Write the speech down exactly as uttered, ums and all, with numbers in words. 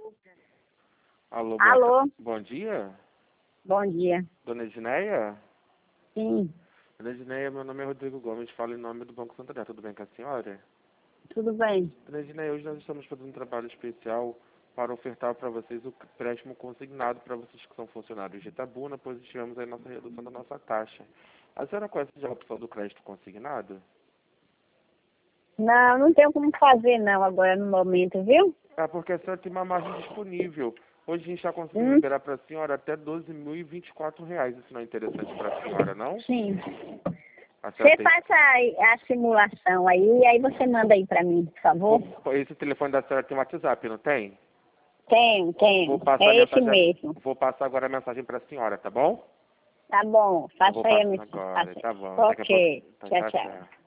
Alô, Alô? Bom, bom dia? Bom dia. Dona Edneia? Sim, Dona Edneia, meu nome é Rodrigo Gomes, falo em nome do Banco Santander. Tudo bem com a senhora? tudo bem. Dona Edneia, hoje nós estamos fazendo um trabalho especial para ofertar para vocês o empréstimo consignado para vocês que são funcionários de Itabuna, pois tivemos aí nossa redução da nossa taxa. A senhora conhece já a opção do crédito consignado? Não, não tenho como fazer não agora no momento, viu? É porque a senhora tem uma margem disponível. Hoje a gente está conseguindo Hum, liberar para a senhora até doze mil e vinte e quatro reais. Isso não é interessante para a senhora, não? sim. A senhora Você tem... faz a, a simulação aí, e aí você manda aí pra mim, por favor. Vou- Esse telefone da senhora tem WhatsApp, não tem? Tenho, Vou tenho. passar a É esse mensagem, mesmo. vou passar agora a mensagem para a senhora, tá bom? Tá bom, Eu vou faça aí a passar mensagem. agora, Faça. tá bom. Daqui a pouco. Ok, Tá, tchau, tchau, tchau. tchau.